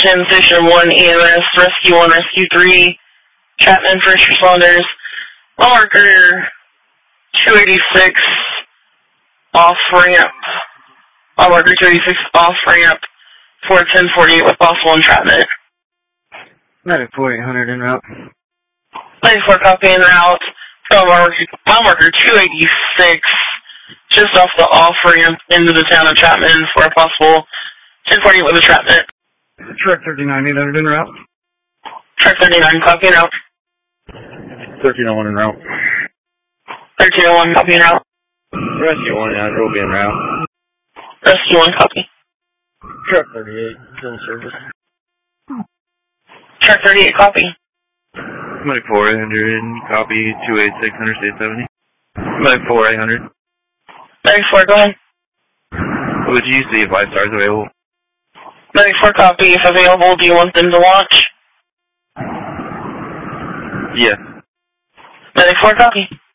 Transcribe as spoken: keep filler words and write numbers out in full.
Attention, Station one E M S, Rescue one, Rescue three, Chapman, first responders. Mile marker two eighty-six, off ramp. Mile marker two eighty-six, off ramp, four ten forty-eight with possible entrapment. ninety-four eight hundred en route. ninety-four copy en route. Mile marker, mile marker two eighty-six, just off the off ramp into the town of Chapman for a possible ten forty-eight with entrapment. Truck thirty-nine eight hundred en route. Truck thirty-nine, copy en route. thirteen oh one en route. thirteen oh one, copy en route. Rescue one, yeah, will be en route. Rescue one, copy. Truck thirty-eight, still in service. Truck thirty-eight, copy. ninety-four eight hundred, copy, two eighty-six, Interstate seventy. ninety-four eight hundred. ninety-four, go ahead. Would you see if five stars available? ninety-four, copy. If available, do you want them to launch? Yes. ninety-four, copy.